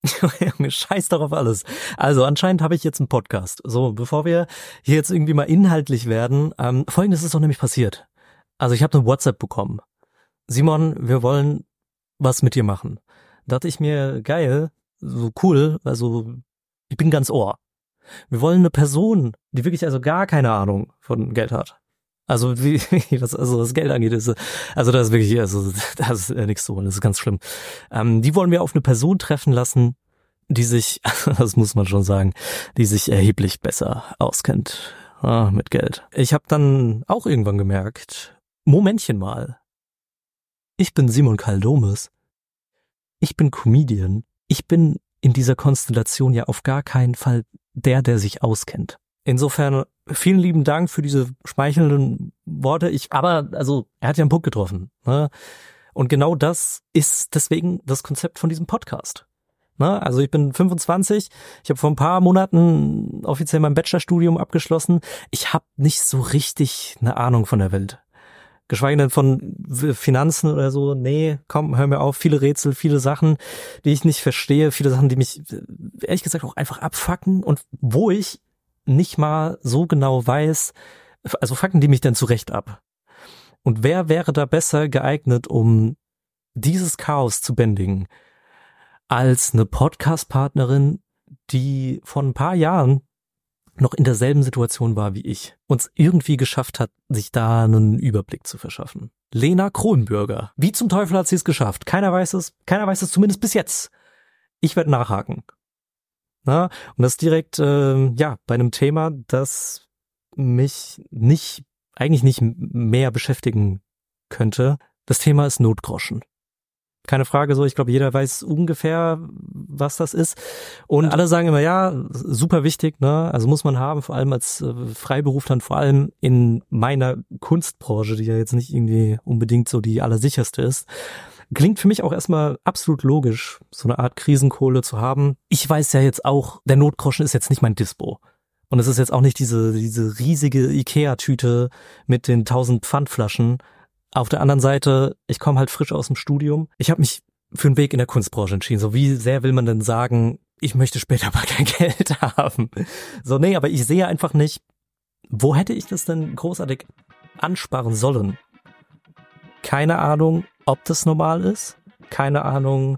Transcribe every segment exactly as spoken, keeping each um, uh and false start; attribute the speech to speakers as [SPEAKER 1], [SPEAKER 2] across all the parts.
[SPEAKER 1] Junge, scheiß doch auf alles. Also anscheinend habe ich jetzt einen Podcast. So, bevor wir hier jetzt irgendwie mal inhaltlich werden, ähm, Folgendes ist doch nämlich passiert. Also ich habe eine WhatsApp bekommen. Simon, wir wollen was mit dir machen. Da dachte ich mir, geil, so cool, also ich bin ganz Ohr. Wir wollen eine Person, die wirklich also gar keine Ahnung von Geld hat. Also wie, was also was Geld angeht, ist also das ist wirklich also das ist äh, nichts zu holen, das ist ganz schlimm. Ähm, die wollen wir auf eine Person treffen lassen, die sich, das muss man schon sagen, die sich erheblich besser auskennt ah, mit Geld. Ich habe dann auch irgendwann gemerkt, Momentchen mal, ich bin Simon Kaldomes, ich bin Comedian, ich bin in dieser Konstellation ja auf gar keinen Fall der, der sich auskennt. Insofern vielen lieben Dank für diese schmeichelnden Worte. Ich, aber also er hat ja einen Punkt getroffen. Ne? Und genau das ist deswegen das Konzept von diesem Podcast. Ne? Also ich bin fünfundzwanzig, ich habe vor ein paar Monaten offiziell mein Bachelorstudium abgeschlossen. Ich habe nicht so richtig eine Ahnung von der Welt. Geschweige denn von Finanzen oder so. Nee, komm, hör mir auf. Viele Rätsel, viele Sachen, die ich nicht verstehe. Viele Sachen, die mich ehrlich gesagt auch einfach abfucken. Und wo ich nicht mal so genau weiß, also fucken die mich dann zurecht ab. Und wer wäre da besser geeignet, um dieses Chaos zu bändigen, als eine Podcast-Partnerin, die vor ein paar Jahren noch in derselben Situation war wie ich und es irgendwie geschafft hat, sich da einen Überblick zu verschaffen. Lena Kronbürger. Wie zum Teufel hat sie es geschafft? Keiner weiß es, keiner weiß es zumindest bis jetzt. Ich werde nachhaken. Na, und das direkt äh, ja bei einem Thema, das mich nicht, eigentlich nicht mehr beschäftigen könnte. Das Thema ist Notgroschen. Keine Frage so, ich glaube, jeder weiß ungefähr, was das ist. Und alle sagen immer, ja, super wichtig, ne? Also muss man haben, vor allem als äh, Freiberufler, vor allem in meiner Kunstbranche, die ja jetzt nicht irgendwie unbedingt so die allersicherste ist. Klingt für mich auch erstmal absolut logisch, so eine Art Krisenkohle zu haben. Ich weiß ja jetzt auch, der Notgroschen ist jetzt nicht mein Dispo. Und es ist jetzt auch nicht diese diese riesige Ikea-Tüte mit den tausend Pfandflaschen. Auf der anderen Seite, ich komme halt frisch aus dem Studium. Ich habe mich für einen Weg in der Kunstbranche entschieden. So, wie sehr will man denn sagen, ich möchte später mal kein Geld haben? So, nee, aber ich sehe einfach nicht, wo hätte ich das denn großartig ansparen sollen? Keine Ahnung, ob das normal ist. Keine Ahnung,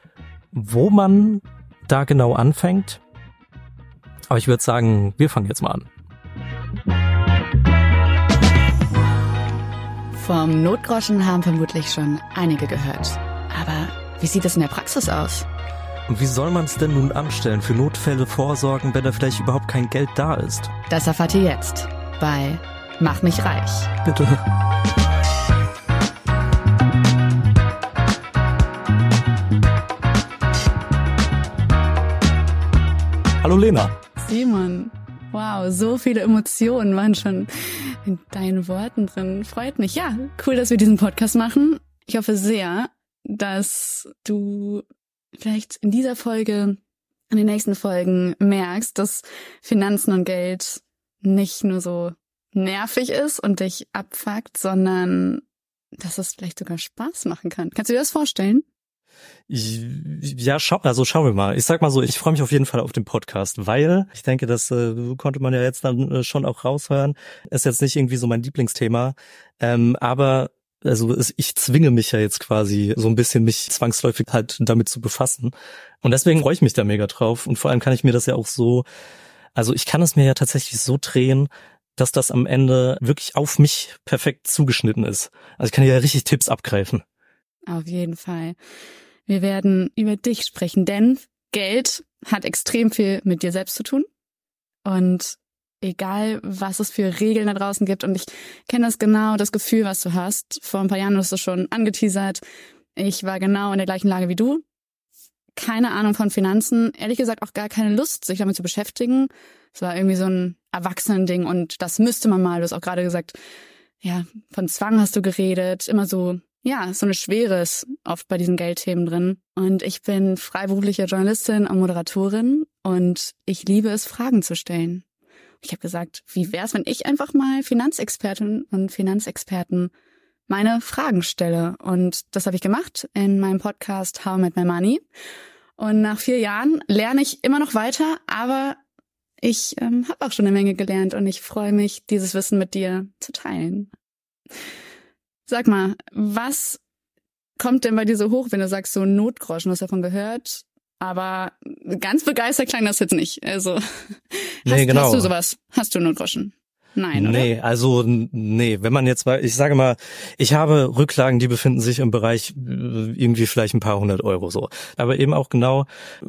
[SPEAKER 1] wo man da genau anfängt. Aber ich würde sagen, wir fangen jetzt mal an.
[SPEAKER 2] Vom Notgroschen haben vermutlich schon einige gehört. Aber wie sieht es in der Praxis aus?
[SPEAKER 1] Und wie soll man es denn nun anstellen? Für Notfälle vorsorgen, wenn da vielleicht überhaupt kein Geld da ist?
[SPEAKER 2] Das erfahrt ihr jetzt bei Mach mich reich.
[SPEAKER 1] Bitte. Hallo Lena.
[SPEAKER 2] Simon, wow, so viele Emotionen waren schon in deinen Worten drin. Freut mich. Ja, cool, dass wir diesen Podcast machen. Ich hoffe sehr, dass du vielleicht in dieser Folge, in den nächsten Folgen merkst, dass Finanzen und Geld nicht nur so nervig ist und dich abfuckt, sondern dass es vielleicht sogar Spaß machen kann. Kannst du dir das vorstellen?
[SPEAKER 1] Ja, schau, also schauen wir mal. Ich sag mal so, ich freue mich auf jeden Fall auf den Podcast, weil ich denke, das äh, konnte man ja jetzt dann äh, schon auch raushören. Ist jetzt nicht irgendwie so mein Lieblingsthema, ähm, aber also es, ich zwinge mich ja jetzt quasi so ein bisschen, mich zwangsläufig halt damit zu befassen. Und deswegen freue ich mich da mega drauf. Und vor allem kann ich mir das ja auch so, also ich kann es mir ja tatsächlich so drehen, dass das am Ende wirklich auf mich perfekt zugeschnitten ist. Also ich kann ja richtig Tipps abgreifen.
[SPEAKER 2] Auf jeden Fall. Wir werden über dich sprechen, denn Geld hat extrem viel mit dir selbst zu tun. Und egal, was es für Regeln da draußen gibt, und ich kenne das genau, das Gefühl, was du hast. Vor ein paar Jahren hast du schon angeteasert. Ich war genau in der gleichen Lage wie du. Keine Ahnung von Finanzen, ehrlich gesagt auch gar keine Lust, sich damit zu beschäftigen. Es war irgendwie so ein Erwachsenending und das müsste man mal. Du hast auch gerade gesagt, ja, von Zwang hast du geredet, immer so, ja, so eine Schwere ist oft bei diesen Geldthemen drin. Und ich bin freiberufliche Journalistin und Moderatorin und ich liebe es, Fragen zu stellen. Ich habe gesagt, wie wär's, wenn ich einfach mal Finanzexpertinnen und Finanzexperten meine Fragen stelle? Und das habe ich gemacht in meinem Podcast How I Made My Money. Und nach vier Jahren lerne ich immer noch weiter, aber ich ähm, habe auch schon eine Menge gelernt und ich freue mich, dieses Wissen mit dir zu teilen. Sag mal, was kommt denn bei dir so hoch, wenn du sagst, so Notgroschen, du hast davon gehört, aber ganz begeistert klang das jetzt nicht. Also hast,
[SPEAKER 1] nee, genau.
[SPEAKER 2] hast du sowas? Hast du Notgroschen? Nein, oder?
[SPEAKER 1] Nee, also nee, wenn man jetzt mal, ich sage mal, ich habe Rücklagen, die befinden sich im Bereich irgendwie vielleicht ein paar hundert Euro so. Aber eben auch genau,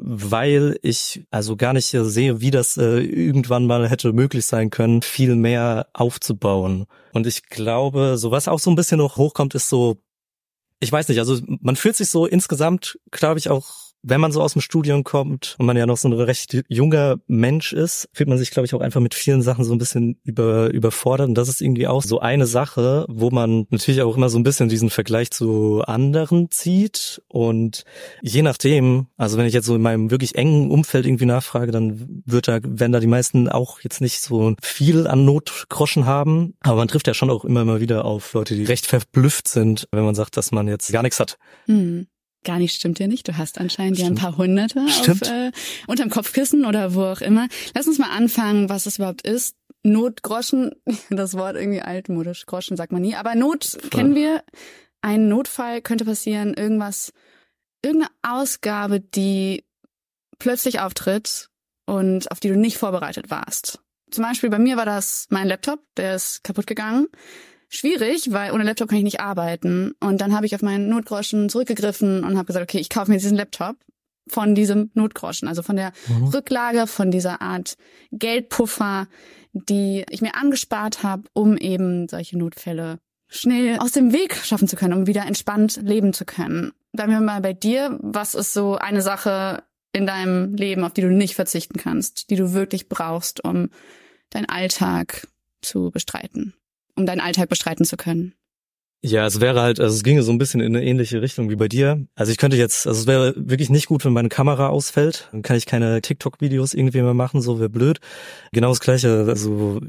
[SPEAKER 1] weil ich also gar nicht sehe, wie das äh, irgendwann mal hätte möglich sein können, viel mehr aufzubauen. Und ich glaube, so was auch so ein bisschen noch hochkommt, ist so, ich weiß nicht, also man fühlt sich so insgesamt, glaube ich, auch, wenn man so aus dem Studium kommt und man ja noch so ein recht junger Mensch ist, fühlt man sich, glaube ich, auch einfach mit vielen Sachen so ein bisschen über, überfordert. Und das ist irgendwie auch so eine Sache, wo man natürlich auch immer so ein bisschen diesen Vergleich zu anderen zieht. Und je nachdem, also wenn ich jetzt so in meinem wirklich engen Umfeld irgendwie nachfrage, dann wird da, werden da die meisten auch jetzt nicht so viel an Notgroschen haben. Aber man trifft ja schon auch immer mal wieder auf Leute, die recht verblüfft sind, wenn man sagt, dass man jetzt gar nichts hat.
[SPEAKER 2] Hm. Gar nicht, stimmt ja nicht. Du hast anscheinend ja ein paar Hunderte auf, äh, unterm Kopfkissen oder wo auch immer. Lass uns mal anfangen, was es überhaupt ist. Notgroschen, das Wort irgendwie altmodisch, Groschen sagt man nie, aber Not Voll. Kennen wir. Ein Notfall könnte passieren, irgendwas, irgendeine Ausgabe, die plötzlich auftritt und auf die du nicht vorbereitet warst. Zum Beispiel bei mir war das mein Laptop, der ist kaputt gegangen. Schwierig, weil ohne Laptop kann ich nicht arbeiten. Und dann habe ich auf meinen Notgroschen zurückgegriffen und habe gesagt, okay, ich kaufe mir diesen Laptop von diesem Notgroschen, also von der mhm. Rücklage, von dieser Art Geldpuffer, die ich mir angespart habe, um eben solche Notfälle schnell aus dem Weg schaffen zu können, um wieder entspannt leben zu können. Bleiben wir mal bei dir. Was ist so eine Sache in deinem Leben, auf die du nicht verzichten kannst, die du wirklich brauchst, um deinen Alltag zu bestreiten? um deinen Alltag bestreiten zu können?
[SPEAKER 1] Ja, es wäre halt, also es ginge so ein bisschen in eine ähnliche Richtung wie bei dir. Also ich könnte jetzt, also es wäre wirklich nicht gut, wenn meine Kamera ausfällt. Dann kann ich keine TikTok-Videos irgendwie mehr machen, so wäre blöd. Genau das Gleiche, also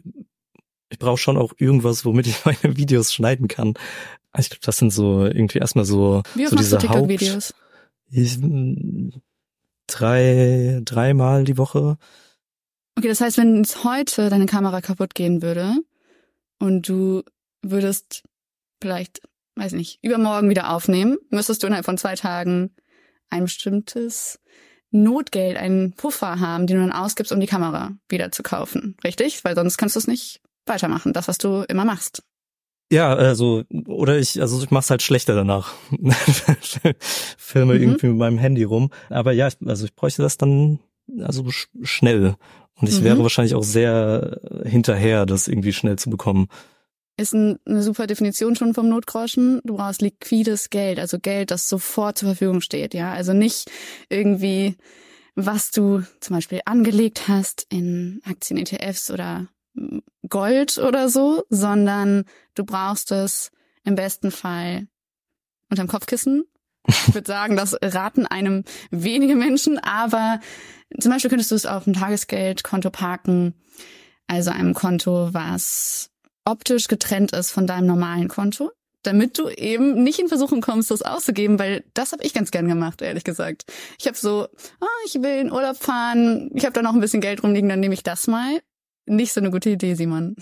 [SPEAKER 1] ich brauche schon auch irgendwas, womit ich meine Videos schneiden kann. Ich glaube, das sind so irgendwie erstmal so
[SPEAKER 2] Wie oft
[SPEAKER 1] so
[SPEAKER 2] machst
[SPEAKER 1] diese
[SPEAKER 2] du TikTok-Videos?
[SPEAKER 1] Ich, drei, dreimal die Woche.
[SPEAKER 2] Okay, das heißt, wenn es heute deine Kamera kaputt gehen würde, und du würdest vielleicht, weiß nicht, übermorgen wieder aufnehmen, müsstest du innerhalb von zwei Tagen ein bestimmtes Notgeld, einen Puffer haben, den du dann ausgibst, um die Kamera wieder zu kaufen. Richtig? Weil sonst kannst du es nicht weitermachen, das, was du immer machst.
[SPEAKER 1] Ja, also, oder ich, also ich mach's halt schlechter danach. Filme mhm. irgendwie mit meinem Handy rum. Aber ja, also ich bräuchte das dann also sch- schnell. Und ich mhm. wäre wahrscheinlich auch sehr hinterher, das irgendwie schnell zu bekommen.
[SPEAKER 2] Ist ein, eine super Definition schon vom Notgroschen. Du brauchst liquides Geld, also Geld, das sofort zur Verfügung steht. Ja, also nicht irgendwie, was du zum Beispiel angelegt hast in Aktien, E T Fs oder Gold oder so, sondern du brauchst es im besten Fall unterm Kopfkissen. Ich würde sagen, das raten einem wenige Menschen, aber zum Beispiel könntest du es auf ein Tagesgeldkonto parken, also einem Konto, was optisch getrennt ist von deinem normalen Konto, damit du eben nicht in Versuchung kommst, das auszugeben, weil das habe ich ganz gern gemacht, ehrlich gesagt. Ich habe so, ah, ich will in Urlaub fahren, ich habe da noch ein bisschen Geld rumliegen, dann nehme ich das mal. Nicht so eine gute Idee, Simon.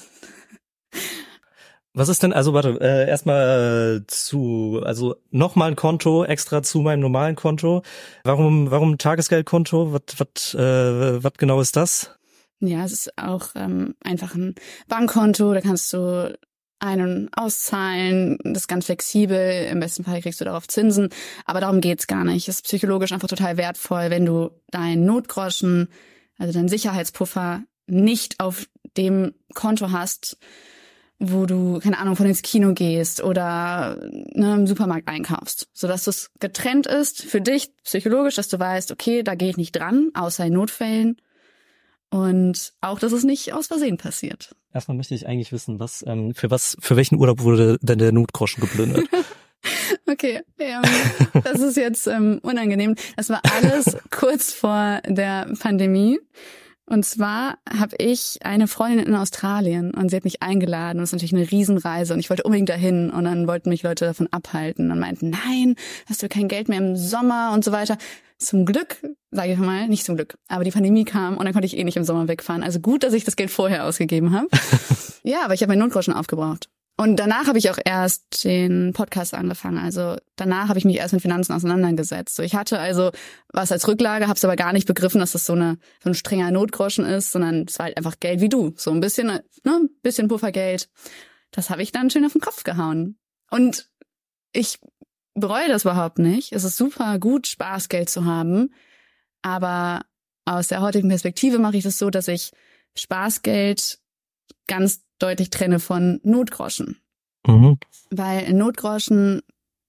[SPEAKER 1] Was ist denn, also warte, äh, erstmal äh, zu, also nochmal ein Konto extra zu meinem normalen Konto. Warum, warum ein Tagesgeldkonto? Was, was, äh, was genau ist das?
[SPEAKER 2] Ja, es ist auch ähm, einfach ein Bankkonto, da kannst du ein- und auszahlen, das ist ganz flexibel, im besten Fall kriegst du darauf Zinsen, aber darum geht's gar nicht. Es ist psychologisch einfach total wertvoll, wenn du deinen Notgroschen, also deinen Sicherheitspuffer, nicht auf dem Konto hast, wo du, keine Ahnung, von ins Kino gehst oder ne, im Supermarkt einkaufst, sodass es getrennt ist für dich psychologisch, dass du weißt, okay, da gehe ich nicht dran, außer in Notfällen. Und auch, dass es nicht aus Versehen passiert.
[SPEAKER 1] Erstmal möchte ich eigentlich wissen, was ähm, für was für welchen Urlaub wurde denn der Notgroschen geplündert?
[SPEAKER 2] Okay, ähm, das ist jetzt ähm, unangenehm. Das war alles kurz vor der Pandemie. Und zwar habe ich eine Freundin in Australien und sie hat mich eingeladen und es ist natürlich eine Riesenreise und ich wollte unbedingt dahin und dann wollten mich Leute davon abhalten und meinten, nein, hast du kein Geld mehr im Sommer und so weiter. Zum Glück, sage ich mal, nicht zum Glück, aber die Pandemie kam und dann konnte ich eh nicht im Sommer wegfahren. Also gut, dass ich das Geld vorher ausgegeben habe. Ja, aber ich habe meinen Notgroschen aufgebraucht. Und danach habe ich auch erst den Podcast angefangen. Also danach habe ich mich erst mit Finanzen auseinandergesetzt. So, ich hatte also was als Rücklage, habe es aber gar nicht begriffen, dass das so eine so ein strenger Notgroschen ist, sondern es war halt einfach Geld wie du, so ein bisschen, ne, ein bisschen Puffergeld. Das habe ich dann schön auf den Kopf gehauen. Und ich bereue das überhaupt nicht. Es ist super gut, Spaßgeld zu haben, aber aus der heutigen Perspektive mache ich das so, dass ich Spaßgeld ganz deutlich trenne von Notgroschen.
[SPEAKER 1] Mhm.
[SPEAKER 2] Weil Notgroschen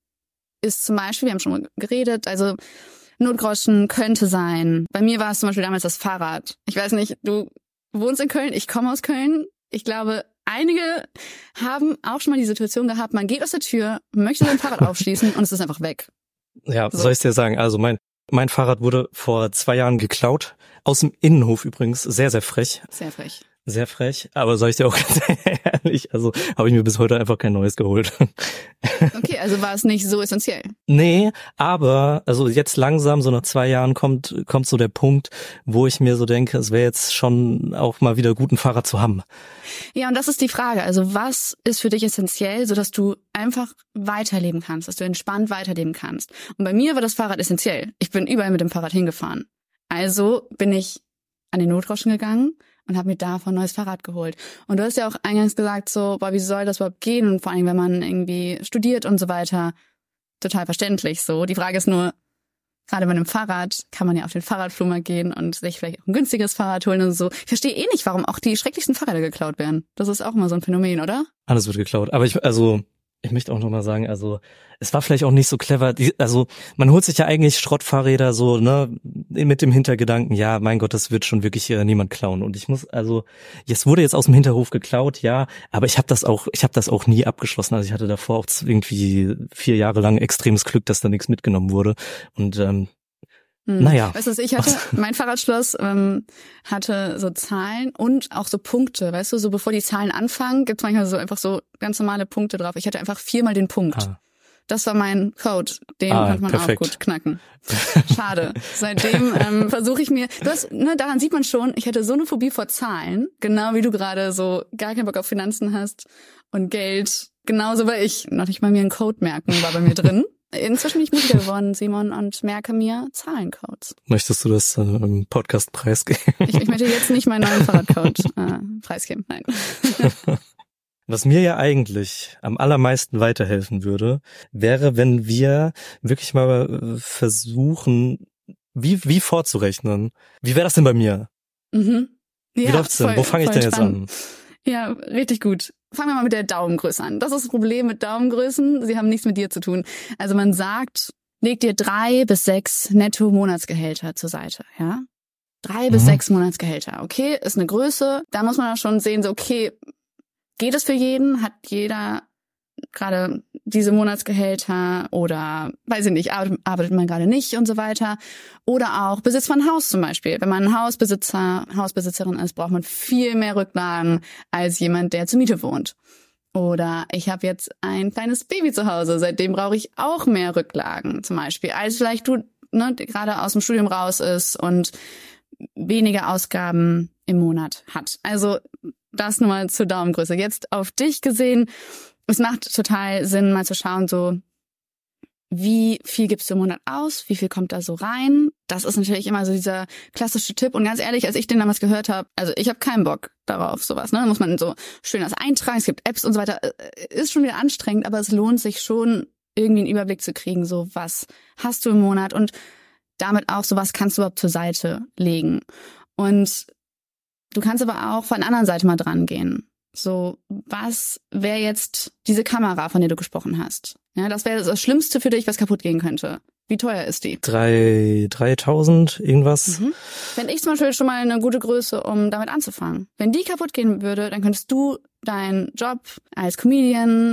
[SPEAKER 2] ist zum Beispiel, wir haben schon mal geredet, also Notgroschen könnte sein. Bei mir war es zum Beispiel damals das Fahrrad. Ich weiß nicht, du wohnst in Köln, ich komme aus Köln. Ich glaube, einige haben auch schon mal die Situation gehabt, man geht aus der Tür, möchte sein Fahrrad aufschließen und es ist einfach weg.
[SPEAKER 1] Ja,
[SPEAKER 2] So.
[SPEAKER 1] soll ich dir sagen, also mein mein Fahrrad wurde vor zwei Jahren geklaut. Aus dem Innenhof übrigens, sehr, sehr frech.
[SPEAKER 2] Sehr frech.
[SPEAKER 1] Sehr frech, aber sag ich dir auch ganz ehrlich, also habe ich mir bis heute einfach kein neues geholt.
[SPEAKER 2] Okay, also war es nicht so essentiell.
[SPEAKER 1] Nee, aber also jetzt langsam, so nach zwei Jahren kommt kommt so der Punkt, wo ich mir so denke, es wäre jetzt schon auch mal wieder gut, ein Fahrrad zu haben.
[SPEAKER 2] Ja, und das ist die Frage. Also was ist für dich essentiell, sodass du einfach weiterleben kannst, dass du entspannt weiterleben kannst? Und bei mir war das Fahrrad essentiell. Ich bin überall mit dem Fahrrad hingefahren. Also bin ich an den Notgroschen gegangen und habe mir davon ein neues Fahrrad geholt. Und du hast ja auch eingangs gesagt, so, boah, wie soll das überhaupt gehen? Und vor allem, wenn man irgendwie studiert und so weiter, total verständlich so. Die Frage ist nur, gerade bei einem Fahrrad kann man ja auf den Fahrradflohmarkt gehen und sich vielleicht auch ein günstiges Fahrrad holen und so. Ich verstehe eh nicht, warum auch die schrecklichsten Fahrräder geklaut werden. Das ist auch immer so ein Phänomen, oder?
[SPEAKER 1] Alles wird geklaut. Aber ich, also, ich möchte auch nochmal sagen, also, es war vielleicht auch nicht so clever. Die, also, man holt sich ja eigentlich Schrottfahrräder so, ne, mit dem Hintergedanken, ja, mein Gott, das wird schon wirklich äh, niemand klauen. Und ich muss, also, es wurde jetzt aus dem Hinterhof geklaut, ja, aber ich habe das auch, ich habe das auch nie abgeschlossen. Also, ich hatte davor auch irgendwie vier Jahre lang extremes Glück, dass da nichts mitgenommen wurde. Und ähm,
[SPEAKER 2] Hm.
[SPEAKER 1] naja.
[SPEAKER 2] Weißt du, was ich hatte? Mein Fahrradschloss ähm, hatte so Zahlen und auch so Punkte. Weißt du, so bevor die Zahlen anfangen, gibt's manchmal so einfach so ganz normale Punkte drauf. Ich hatte einfach viermal den Punkt.
[SPEAKER 1] Ah.
[SPEAKER 2] Das war mein Code. Den
[SPEAKER 1] Ah,
[SPEAKER 2] konnte man
[SPEAKER 1] perfekt.
[SPEAKER 2] auch gut knacken. Schade. Seitdem ähm, versuche ich mir, du hast, ne, daran sieht man schon, ich hätte so eine Phobie vor Zahlen, genau wie du gerade so gar keinen Bock auf Finanzen hast und Geld. Genauso war ich. Noch nicht mal mir einen Code merken, war bei mir drin. Inzwischen bin ich mutiger geworden, Simon, und merke mir Zahlencodes.
[SPEAKER 1] Möchtest du das äh, im Podcast preisgeben?
[SPEAKER 2] Ich, ich möchte jetzt nicht meinen neuen Fahrradcode äh, preisgeben, nein.
[SPEAKER 1] Was mir ja eigentlich am allermeisten weiterhelfen würde, wäre, wenn wir wirklich mal versuchen, wie wie vorzurechnen. Wie wäre das denn bei mir?
[SPEAKER 2] Mhm. Ja,
[SPEAKER 1] wie läuft's denn?
[SPEAKER 2] voll,
[SPEAKER 1] Wo fange ich
[SPEAKER 2] voll
[SPEAKER 1] denn jetzt
[SPEAKER 2] spannend.
[SPEAKER 1] an?
[SPEAKER 2] Ja, richtig gut. Fangen wir mal mit der Daumengröße an. Das ist das Problem mit Daumengrößen. Sie haben nichts mit dir zu tun. Also man sagt, leg dir drei bis sechs Netto-Monatsgehälter zur Seite, ja? Drei bis
[SPEAKER 1] Mhm.
[SPEAKER 2] sechs Monatsgehälter. Okay, ist eine Größe. Da muss man auch schon sehen, so, okay, geht es für jeden? Hat jeder gerade diese Monatsgehälter oder, weiß ich nicht, arbeitet, arbeitet man gerade nicht und so weiter. Oder auch besitzt man ein Haus zum Beispiel. Wenn man ein Hausbesitzer, Hausbesitzerin ist, braucht man viel mehr Rücklagen als jemand, der zur Miete wohnt. Oder ich habe jetzt ein kleines Baby zu Hause, seitdem brauche ich auch mehr Rücklagen zum Beispiel, als vielleicht du, ne, gerade aus dem Studium raus ist und weniger Ausgaben im Monat hat. Also das nur mal zur Daumengröße. Jetzt auf dich gesehen, es macht total Sinn, mal zu schauen, so wie viel gibst du im Monat aus, wie viel kommt da so rein. Das ist natürlich immer so dieser klassische Tipp. Und ganz ehrlich, als ich den damals gehört habe, also ich habe keinen Bock darauf, sowas. Ne? Da muss man so schön das eintragen, es gibt Apps und so weiter. Ist schon wieder anstrengend, aber es lohnt sich schon, irgendwie einen Überblick zu kriegen, so was hast du im Monat und damit auch so, was kannst du überhaupt zur Seite legen. Und du kannst aber auch von der anderen Seite mal dran gehen. So, was wäre jetzt diese Kamera, von der du gesprochen hast? Ja, das wäre das Schlimmste für dich, was kaputt gehen könnte. Wie teuer ist die?
[SPEAKER 1] Drei, dreitausend, irgendwas.
[SPEAKER 2] Mhm. Fände ich zum Beispiel schon mal eine gute Größe, um damit anzufangen. Wenn die kaputt gehen würde, dann könntest du deinen Job als Comedian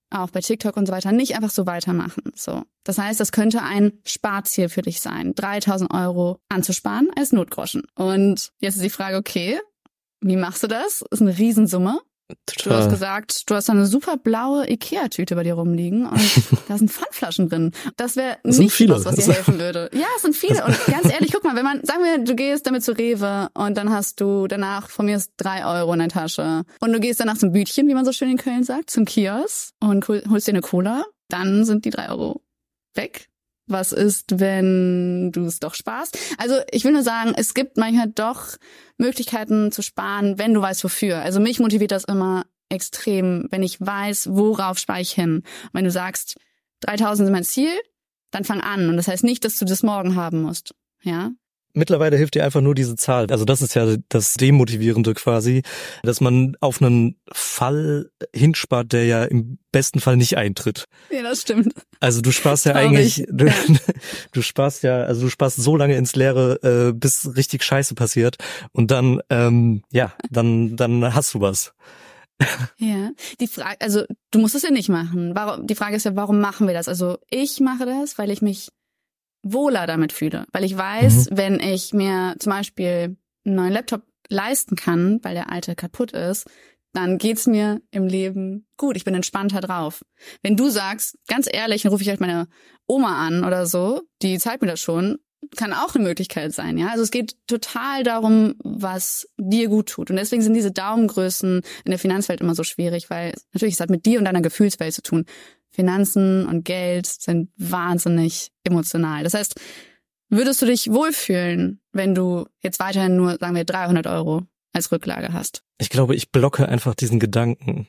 [SPEAKER 2] auch bei TikTok und so weiter, nicht einfach so weitermachen. So, das heißt, das könnte ein Sparziel für dich sein, dreitausend Euro anzusparen als Notgroschen. Und jetzt ist die Frage, okay, wie machst du das? Das ist eine Riesensumme.
[SPEAKER 1] Total.
[SPEAKER 2] Du hast gesagt, du hast da eine super blaue Ikea-Tüte bei dir rumliegen und da sind Pfandflaschen drin. Das wäre nicht
[SPEAKER 1] viele.
[SPEAKER 2] was, was dir helfen würde. Ja, es sind viele. Und ganz ehrlich, guck mal, wenn man, sagen wir, du gehst damit zu Rewe und dann hast du danach von mir ist drei Euro in der Tasche und du gehst danach zum Bütchen, wie man so schön in Köln sagt, zum Kiosk und holst dir eine Cola, dann sind die drei Euro weg. Was ist, wenn du es doch sparst? Also ich will nur sagen, es gibt manchmal doch Möglichkeiten zu sparen, wenn du weißt, wofür. Also mich motiviert das immer extrem, wenn ich weiß, worauf spare ich hin. Und wenn du sagst, dreitausend sind mein Ziel, dann fang an. Und das heißt nicht, dass du das morgen haben musst. Ja.
[SPEAKER 1] Mittlerweile hilft dir einfach nur diese Zahl. Also das ist ja das Demotivierende quasi, dass man auf einen Fall hinspart, der ja im besten Fall nicht eintritt.
[SPEAKER 2] Ja, das stimmt.
[SPEAKER 1] Also du sparst ja eigentlich, du,
[SPEAKER 2] ja.
[SPEAKER 1] du sparst ja, also du sparst so lange ins Leere, äh, bis richtig Scheiße passiert und dann, ähm, ja, dann, dann hast du was.
[SPEAKER 2] Ja, die Frage, also du musst es ja nicht machen. Warum? Die Frage ist ja, warum machen wir das? Also ich mache das, weil ich mich wohler damit fühle, weil ich weiß, mhm. wenn ich mir zum Beispiel einen neuen Laptop leisten kann, weil der alte kaputt ist, dann geht's mir im Leben gut. Ich bin entspannter drauf. Wenn du sagst, ganz ehrlich, dann rufe ich halt meine Oma an oder so, die zeigt mir das schon, kann auch eine Möglichkeit sein, ja. Also es geht total darum, was dir gut tut. Und deswegen sind diese Daumengrößen in der Finanzwelt immer so schwierig, weil natürlich es hat mit dir und deiner Gefühlswelt zu tun. Finanzen und Geld sind wahnsinnig emotional. Das heißt, würdest du dich wohlfühlen, wenn du jetzt weiterhin nur, sagen wir, dreihundert Euro als Rücklage hast?
[SPEAKER 1] Ich glaube, ich blocke einfach diesen Gedanken.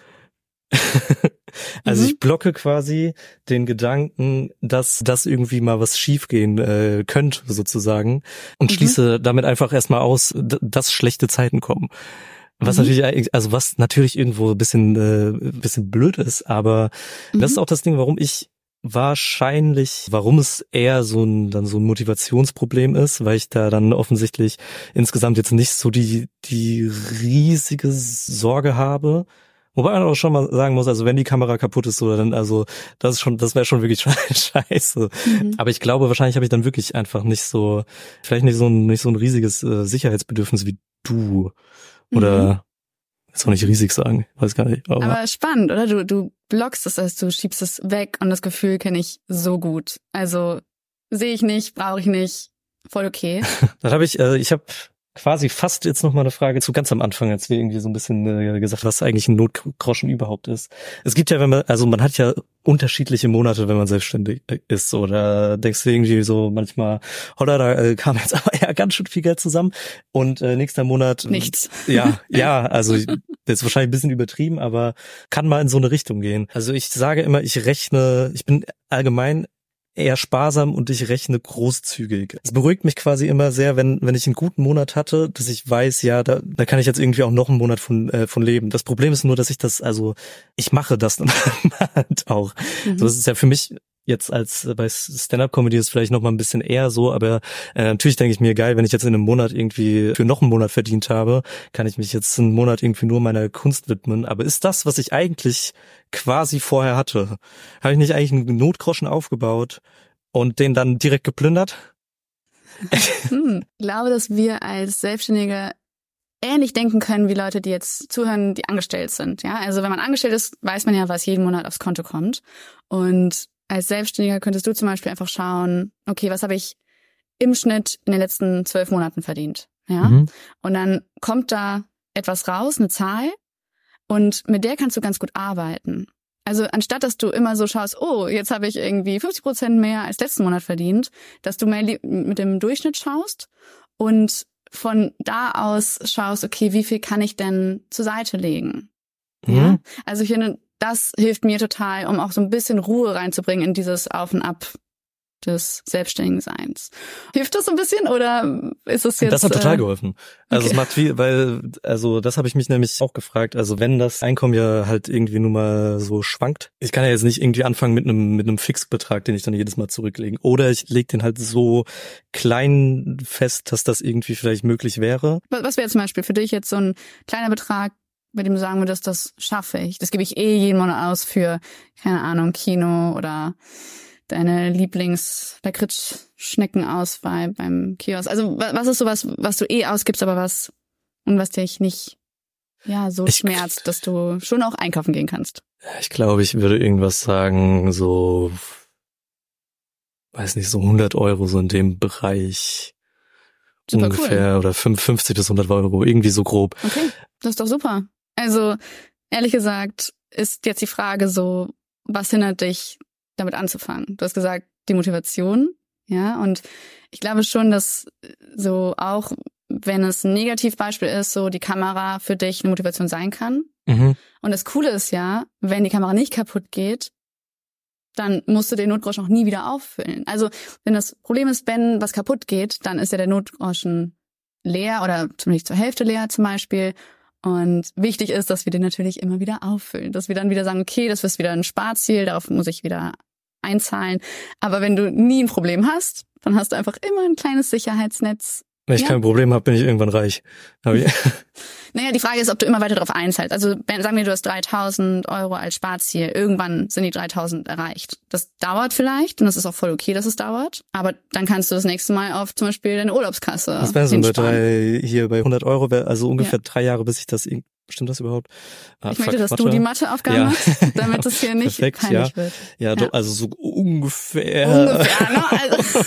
[SPEAKER 1] Also mhm. ich blocke quasi den Gedanken, dass das irgendwie mal was schiefgehen äh, könnte sozusagen und mhm. schließe damit einfach erstmal aus, d- dass schlechte Zeiten kommen. Was mhm. natürlich, also was natürlich irgendwo ein bisschen, äh, ein bisschen blöd ist, aber mhm. das ist auch das Ding, warum ich wahrscheinlich, warum es eher so ein, dann so ein Motivationsproblem ist, weil ich da dann offensichtlich insgesamt jetzt nicht so die, die riesige Sorge habe. Wobei man auch schon mal sagen muss, also wenn die Kamera kaputt ist, oder dann, also das ist schon, das wäre schon wirklich scheiße. Mhm. Aber ich glaube, wahrscheinlich habe ich dann wirklich einfach nicht so, vielleicht nicht so ein, nicht so ein riesiges äh, Sicherheitsbedürfnis wie du. Oder mhm. jetzt auch nicht riesig sagen, weiß gar nicht. Aber,
[SPEAKER 2] aber spannend, oder? Du du blockst es, also du schiebst es weg und das Gefühl kenne ich so gut. Also sehe ich nicht, brauche ich nicht, voll okay.
[SPEAKER 1] Dann habe ich, äh, ich habe quasi fast jetzt noch mal eine Frage zu ganz am Anfang, als wir irgendwie so ein bisschen äh, gesagt, was eigentlich ein Notgroschen überhaupt ist. Es gibt ja, wenn man, also man hat ja unterschiedliche Monate, wenn man selbstständig ist, oder denkst du irgendwie so manchmal, holla, da äh, kam jetzt aber ja ganz schön viel Geld zusammen und äh, nächster Monat
[SPEAKER 2] nichts.
[SPEAKER 1] Ja, ja, also das ist wahrscheinlich ein bisschen übertrieben, aber kann mal in so eine Richtung gehen. Also ich sage immer, ich rechne, ich bin allgemein eher sparsam und ich rechne großzügig. Es beruhigt mich quasi immer sehr, wenn wenn ich einen guten Monat hatte, dass ich weiß, ja, da da kann ich jetzt irgendwie auch noch einen Monat von äh, von leben. Das Problem ist nur, dass ich das, also ich mache das dann halt auch. Mhm. So, das ist ja für mich jetzt als bei Stand-up-Comedy ist vielleicht noch mal ein bisschen eher so, aber äh, natürlich denke ich mir, geil, wenn ich jetzt in einem Monat irgendwie für noch einen Monat verdient habe, kann ich mich jetzt einen Monat irgendwie nur meiner Kunst widmen. Aber ist das, was ich eigentlich quasi vorher hatte? Habe ich nicht eigentlich einen Notgroschen aufgebaut und den dann direkt geplündert?
[SPEAKER 2] hm, ich glaube, dass wir als Selbstständige ähnlich denken können wie Leute, die jetzt zuhören, die angestellt sind. Ja, also wenn man angestellt ist, weiß man ja, was jeden Monat aufs Konto kommt. Und als Selbstständiger könntest du zum Beispiel einfach schauen, okay, was habe ich im Schnitt in den letzten zwölf Monaten verdient? Ja, mhm. Und dann kommt da etwas raus, eine Zahl, und mit der kannst du ganz gut arbeiten. Also anstatt, dass du immer so schaust, oh, jetzt habe ich irgendwie fünfzig Prozent mehr als letzten Monat verdient, dass du mehr mit dem Durchschnitt schaust und von da aus schaust, okay, wie viel kann ich denn zur Seite legen? Mhm. Ja, also ich finde, das hilft mir total, um auch so ein bisschen Ruhe reinzubringen in dieses Auf und Ab des Selbstständigenseins. Hilft das so ein bisschen oder ist es jetzt...
[SPEAKER 1] Das hat total
[SPEAKER 2] äh,
[SPEAKER 1] geholfen. Also okay. Es macht viel, weil, also das habe ich mich nämlich auch gefragt. Also wenn das Einkommen ja halt irgendwie nur mal so schwankt, ich kann ja jetzt nicht irgendwie anfangen mit einem mit einem Fixbetrag, den ich dann jedes Mal zurücklege. Oder ich lege den halt so klein fest, dass das irgendwie vielleicht möglich wäre.
[SPEAKER 2] Was wäre zum Beispiel für dich jetzt so ein kleiner Betrag, bei dem du sagen würdest, das schaffe ich. Das gebe ich eh jeden Monat aus für, keine Ahnung, Kino oder deine Lieblings-Lakritz-Schneckenauswahl beim Kiosk. Also was ist sowas, was du eh ausgibst, aber was und was dich nicht ja so
[SPEAKER 1] ich,
[SPEAKER 2] schmerzt, dass du schon auch einkaufen gehen kannst?
[SPEAKER 1] Ich glaube, ich würde irgendwas sagen, so, weiß nicht, so hundert Euro, so in dem Bereich. Super ungefähr cool. Oder fünfzig bis hundert Euro, irgendwie so grob.
[SPEAKER 2] Okay, das ist doch super. Also ehrlich gesagt ist jetzt die Frage so, was hindert dich, damit anzufangen? Du hast gesagt, die Motivation, ja, und ich glaube schon, dass so auch, wenn es ein Negativbeispiel ist, so die Kamera für dich eine Motivation sein kann.
[SPEAKER 1] Mhm.
[SPEAKER 2] Und das Coole ist ja, wenn die Kamera nicht kaputt geht, dann musst du den Notgroschen auch nie wieder auffüllen. Also wenn das Problem ist, wenn was kaputt geht, dann ist ja der Notgroschen leer oder zumindest zur Hälfte leer zum Beispiel. Und wichtig ist, dass wir den natürlich immer wieder auffüllen. Dass wir dann wieder sagen, okay, das ist wieder ein Sparziel, darauf muss ich wieder einzahlen. Aber wenn du nie ein Problem hast, dann hast du einfach immer ein kleines Sicherheitsnetz.
[SPEAKER 1] Wenn ich
[SPEAKER 2] ja?
[SPEAKER 1] kein Problem habe, bin ich irgendwann reich. Hab ich
[SPEAKER 2] Naja, die Frage ist, ob du immer weiter darauf einzahlst. Also sagen wir, du hast dreitausend Euro als Sparziel. Irgendwann sind die dreitausend erreicht. Das dauert vielleicht und das ist auch voll okay, dass es dauert. Aber dann kannst du das nächste Mal auf zum Beispiel deine Urlaubskasse
[SPEAKER 1] Das wäre so bei drei, hier bei hundert Euro, wär also ungefähr ja. drei Jahre, bis ich das... Stimmt das überhaupt?
[SPEAKER 2] Ah, ich möchte, dass Mathe. du die Matheaufgaben ja. hast, damit es hier nicht Perfekt, peinlich
[SPEAKER 1] ja.
[SPEAKER 2] wird.
[SPEAKER 1] Ja, ja. Doch, also so ungefähr.
[SPEAKER 2] Ungefähr, ne? Also.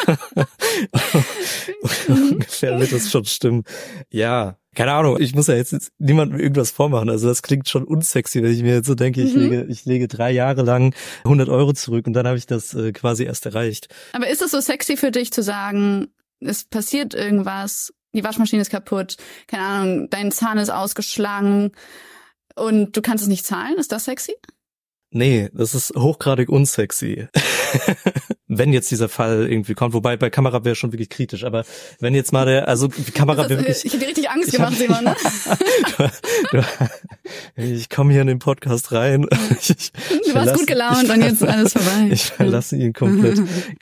[SPEAKER 1] Ungefähr wird das schon stimmen. Ja, keine Ahnung. Ich muss ja jetzt, jetzt niemandem irgendwas vormachen. Also das klingt schon unsexy, wenn ich mir jetzt so denke, ich mhm. lege, ich lege drei Jahre lang hundert Euro zurück und dann habe ich das äh, quasi erst erreicht.
[SPEAKER 2] Aber ist es so sexy für dich zu sagen, es passiert irgendwas, die Waschmaschine ist kaputt, keine Ahnung, dein Zahn ist ausgeschlagen und du kannst es nicht zahlen? Ist das sexy?
[SPEAKER 1] Nee, das ist hochgradig unsexy. Wenn jetzt dieser Fall irgendwie kommt, wobei bei Kamera wäre schon wirklich kritisch, aber wenn jetzt mal der, also die Kamera wäre wirklich...
[SPEAKER 2] Ich hab dir richtig Angst gemacht, Simon, ne?
[SPEAKER 1] du, du, ich komme hier in den Podcast rein. Ich, ich
[SPEAKER 2] du warst gut gelaunt ich, und jetzt ist alles vorbei.
[SPEAKER 1] Ich verlasse ihn komplett,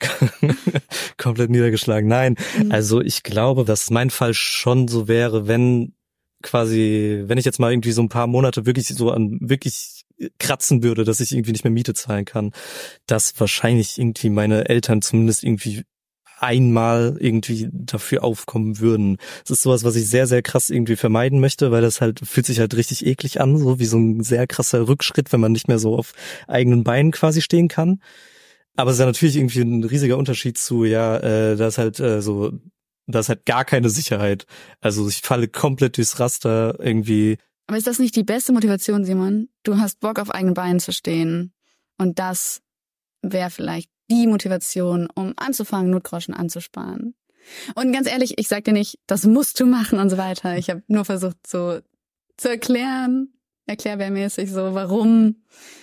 [SPEAKER 1] komplett niedergeschlagen. Nein, also ich glaube, dass mein Fall schon so wäre, wenn quasi, wenn ich jetzt mal irgendwie so ein paar Monate wirklich so an wirklich kratzen würde, dass ich irgendwie nicht mehr Miete zahlen kann, dass wahrscheinlich irgendwie meine Eltern zumindest irgendwie einmal irgendwie dafür aufkommen würden. Das ist sowas, was ich sehr, sehr krass irgendwie vermeiden möchte, weil das halt fühlt sich halt richtig eklig an, so wie so ein sehr krasser Rückschritt, wenn man nicht mehr so auf eigenen Beinen quasi stehen kann. Aber es ist ja natürlich irgendwie ein riesiger Unterschied zu, ja, äh, da ist halt äh, so, da ist halt gar keine Sicherheit. Also ich falle komplett durchs Raster irgendwie.
[SPEAKER 2] Aber ist das nicht die beste Motivation, Simon? Du hast Bock, auf eigenen Beinen zu stehen. Und das wäre vielleicht die Motivation, um anzufangen, Notgroschen anzusparen. Und ganz ehrlich, ich sag dir nicht, das musst du machen und so weiter. Ich habe nur versucht, so zu erklären, erklärbärmäßig so, warum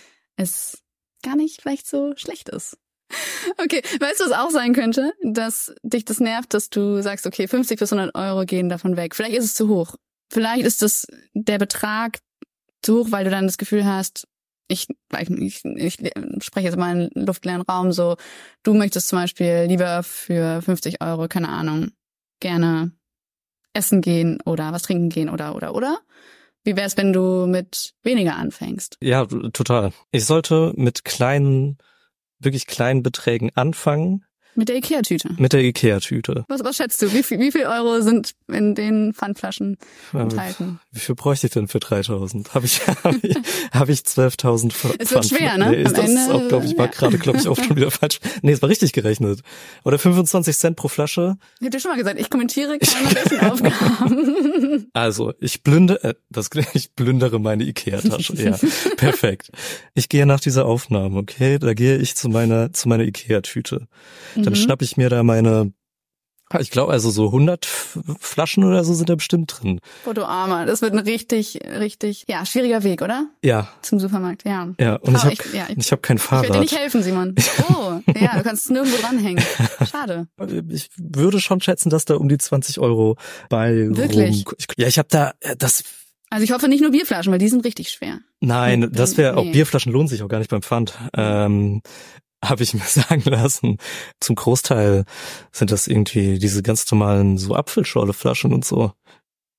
[SPEAKER 2] es gar nicht vielleicht so schlecht ist. Okay, weißt du, was auch sein könnte? Dass dich das nervt, dass du sagst, okay, fünfzig bis hundert Euro gehen davon weg. Vielleicht ist es zu hoch. Vielleicht ist das der Betrag zu hoch, weil du dann das Gefühl hast, ich, ich, ich spreche jetzt mal in luftleeren Raum, so, du möchtest zum Beispiel lieber für fünfzig Euro, keine Ahnung, gerne essen gehen oder was trinken gehen oder, oder, oder? Wie wär's, wenn du mit weniger anfängst?
[SPEAKER 1] Ja, total. Ich sollte mit kleinen, wirklich kleinen Beträgen anfangen.
[SPEAKER 2] Mit der Ikea-Tüte?
[SPEAKER 1] Mit der Ikea-Tüte.
[SPEAKER 2] Was, was schätzt du? Wie viel, wie viel Euro sind in den Pfandflaschen enthalten?
[SPEAKER 1] Wie viel bräuchte ich denn für dreitausend? Habe ich, habe ich, hab ich zwölftausend Pfand.
[SPEAKER 2] Es wird schwer, ne?
[SPEAKER 1] Nee, ist das Ende, auch, glaube ich, war ja. gerade, glaube ich, auch schon wieder falsch. Nee, es war richtig gerechnet. Oder fünfundzwanzig Cent pro Flasche.
[SPEAKER 2] Ich hab dir schon mal gesagt, ich kommentiere keine Rechenaufgaben.
[SPEAKER 1] Also, ich blündere, äh, das, ich blündere meine Ikea-Tasche. Ja, perfekt. Ich gehe nach dieser Aufnahme, okay? Da gehe ich zu meiner, zu meiner Ikea-Tüte. Dann mhm. schnapp ich mir da meine, ich glaube, also so hundert Flaschen oder so sind da bestimmt drin.
[SPEAKER 2] Oh, du Armer, das wird ein richtig, richtig, ja, schwieriger Weg, oder?
[SPEAKER 1] Ja.
[SPEAKER 2] Zum Supermarkt, ja.
[SPEAKER 1] Ja, und oh, ich habe ja, ich, ich hab kein Fahrrad.
[SPEAKER 2] Ich werde dir nicht helfen, Simon. Oh, ja, du kannst nirgendwo dranhängen. Schade.
[SPEAKER 1] Ich würde schon schätzen, dass da um die zwanzig Euro bei
[SPEAKER 2] Wirklich?
[SPEAKER 1] rum. Ich, ja, ich habe da, das...
[SPEAKER 2] Also ich hoffe nicht nur Bierflaschen, weil die sind richtig schwer.
[SPEAKER 1] Nein, das wäre, nee. Auch Bierflaschen lohnen sich auch gar nicht beim Pfand. Ähm, habe ich mir sagen lassen. Zum Großteil sind das irgendwie diese ganz normalen so Apfelschorleflaschen und so.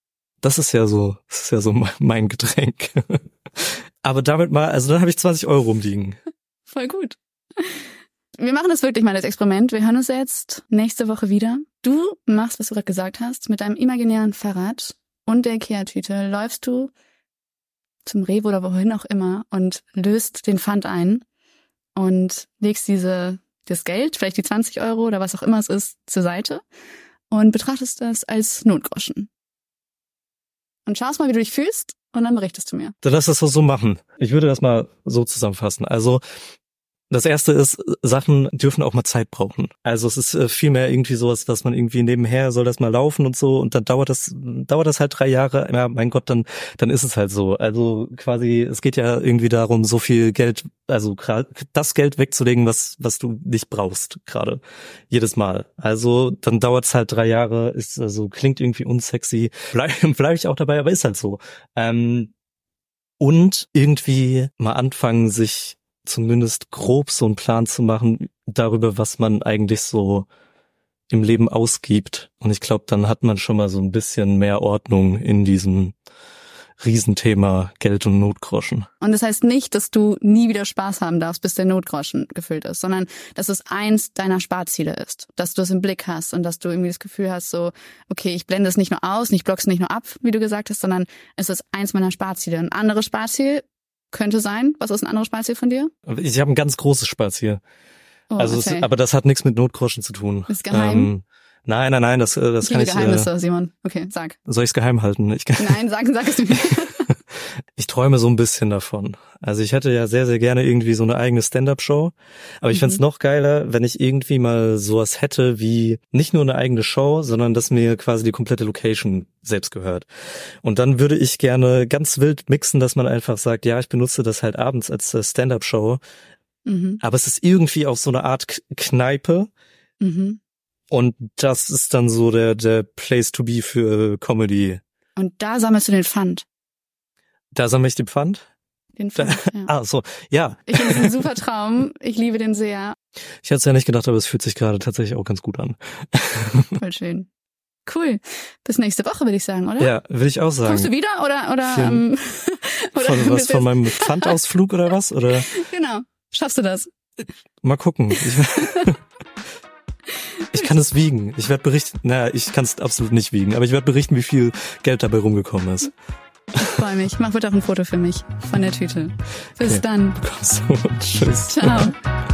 [SPEAKER 1] Das ist ja so, das ist ja so mein Getränk. Aber damit mal, also dann habe ich zwanzig Euro rumliegen.
[SPEAKER 2] Voll gut. Wir machen das wirklich mal als Experiment. Wir hören uns jetzt nächste Woche wieder. Du machst, was du gerade gesagt hast, mit deinem imaginären Fahrrad und der Ikea-Tüte läufst du zum Rewe oder wohin auch immer und löst den Pfand ein und legst diese das Geld, vielleicht die zwanzig Euro oder was auch immer es ist, zur Seite und betrachtest das als Notgroschen. Und schaust mal, wie du dich fühlst und dann berichtest du mir.
[SPEAKER 1] Dann lass das so machen. Ich würde das mal so zusammenfassen. Also das erste ist, Sachen dürfen auch mal Zeit brauchen. Also es ist äh, viel mehr irgendwie sowas, dass man irgendwie nebenher soll das mal laufen und so und dann dauert das dauert das halt drei Jahre. Ja, mein Gott, dann dann ist es halt so. Also quasi, es geht ja irgendwie darum, so viel Geld, also das Geld wegzulegen, was was du nicht brauchst gerade jedes Mal. Also dann dauert es halt drei Jahre. Ist also klingt irgendwie unsexy. Bleib, bleib ich auch dabei, aber ist halt so. Ähm, und irgendwie mal anfangen, sich zumindest grob so einen Plan zu machen darüber, was man eigentlich so im Leben ausgibt. Und ich glaube, dann hat man schon mal so ein bisschen mehr Ordnung in diesem Riesenthema Geld und Notgroschen.
[SPEAKER 2] Und das heißt nicht, dass du nie wieder Spaß haben darfst, bis der Notgroschen gefüllt ist, sondern dass es eins deiner Sparziele ist, dass du es im Blick hast und dass du irgendwie das Gefühl hast, so, okay, ich blende es nicht nur aus, ich block's nicht nur ab, wie du gesagt hast, sondern es ist eins meiner Sparziele. Ein anderes Sparziel könnte sein. Was ist ein anderes Sparziel von dir?
[SPEAKER 1] Ich habe ein ganz großes Sparziel.
[SPEAKER 2] Oh,
[SPEAKER 1] also,
[SPEAKER 2] okay.
[SPEAKER 1] es, aber das hat nichts mit Notgroschen zu tun.
[SPEAKER 2] Ist geheim?
[SPEAKER 1] Ähm, nein, nein, nein, das, das kann ich.
[SPEAKER 2] Geheimnisse,
[SPEAKER 1] äh,
[SPEAKER 2] Simon. Okay, sag.
[SPEAKER 1] Soll ich es geheim halten? Ich kann,
[SPEAKER 2] Nein, sag, sag es mir.
[SPEAKER 1] Ich träume so ein bisschen davon. Also ich hätte ja sehr, sehr gerne irgendwie so eine eigene Stand-up-Show. Aber ich mhm. fänd's noch geiler, wenn ich irgendwie mal sowas hätte wie nicht nur eine eigene Show, sondern dass mir quasi die komplette Location selbst gehört. Und dann würde ich gerne ganz wild mixen, dass man einfach sagt, ja, ich benutze das halt abends als Stand-up-Show. Mhm. Aber es ist irgendwie auch so eine Art Kneipe. Mhm. Und das ist dann so der, der Place to be für Comedy.
[SPEAKER 2] Und da sammelst du den Pfand.
[SPEAKER 1] Da sammle ich den Pfand?
[SPEAKER 2] Den Pfand, ja.
[SPEAKER 1] Ah, so, ja.
[SPEAKER 2] Ich finde es ein super Traum. Ich liebe den sehr.
[SPEAKER 1] Ich hätte es ja nicht gedacht, aber es fühlt sich gerade tatsächlich auch ganz gut an.
[SPEAKER 2] Voll schön. Cool. Bis nächste Woche, würde ich sagen, oder?
[SPEAKER 1] Ja, will ich auch sagen.
[SPEAKER 2] Kommst du wieder oder oder,
[SPEAKER 1] Vielen,
[SPEAKER 2] ähm, oder
[SPEAKER 1] von was von meinem Pfandausflug oder was oder?
[SPEAKER 2] Genau. Schaffst du das?
[SPEAKER 1] Mal gucken. Ich, ich kann es wiegen. Ich werde berichten. Naja, ich kann es absolut nicht wiegen, aber ich werde berichten, wie viel Geld dabei rumgekommen ist.
[SPEAKER 2] Ich freue mich. Mach bitte auch ein Foto für mich von der Tüte. Bis okay. dann.
[SPEAKER 1] So, tschüss.
[SPEAKER 2] Ciao.